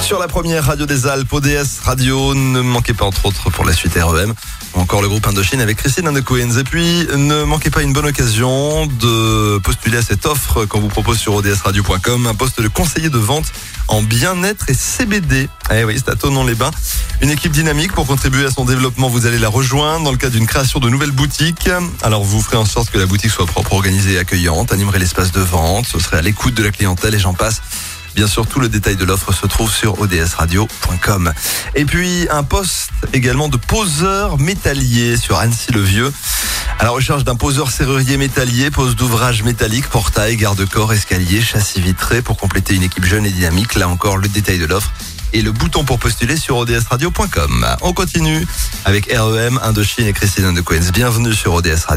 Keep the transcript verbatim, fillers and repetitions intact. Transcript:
Sur la première radio des Alpes, O D S Radio, ne manquez pas entre autres pour la suite R E M, ou encore le groupe Indochine avec Christine Andecoens. Et puis, ne manquez pas une bonne occasion de postuler à cette offre qu'on vous propose sur O D S radio point com, un poste de conseiller de vente en bien-être et C B D. Eh oui, c'est à Thonon-les-Bains. Une équipe dynamique pour contribuer à son développement. Vous allez la rejoindre dans le cadre d'une création de nouvelles boutiques. Alors, vous ferez en sorte que la boutique soit propre, organisée et accueillante, animerez l'espace de vente, ce serait à l'écoute de la clientèle et j'en passe. Bien sûr, tout le détail de l'offre se trouve sur O D S radio point com. Et puis, un poste également de poseur métallier sur Annecy-le-Vieux. À la recherche d'un poseur serrurier métallier, pose d'ouvrages métalliques, portail, garde-corps, escalier, châssis vitré pour compléter une équipe jeune et dynamique. Là encore, le détail de l'offre et le bouton pour postuler sur O D S radio point com. On continue avec R E M, Indochine et Christine Andecoens. Bienvenue sur O D S Radio.